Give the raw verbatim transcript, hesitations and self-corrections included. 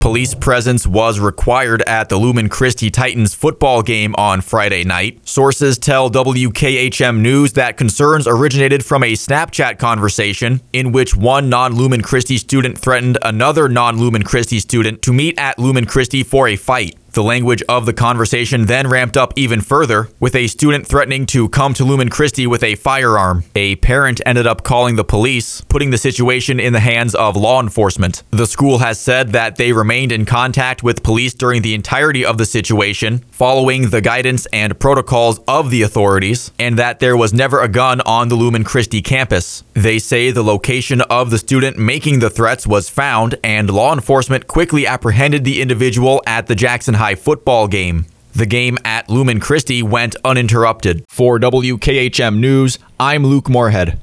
Police presence was required at the Lumen Christi Titans football game on Friday night. Sources tell W K H M News that concerns originated from a Snapchat conversation in which one non-Lumen Christi student threatened another non-Lumen Christi student to meet at Lumen Christi for a fight. The language of the conversation then ramped up even further, with a student threatening to come to Lumen Christi with a firearm. A parent ended up calling the police, putting the situation in the hands of law enforcement. The school has said that they remained in contact with police during the entirety of the situation, following the guidance and protocols of the authorities, and that there was never a gun on the Lumen Christi campus. They say the location of the student making the threats was found, and law enforcement quickly apprehended the individual at the Jackson High football game. The game at Lumen Christi went uninterrupted. For W K H M News, I'm Luke Moorhead.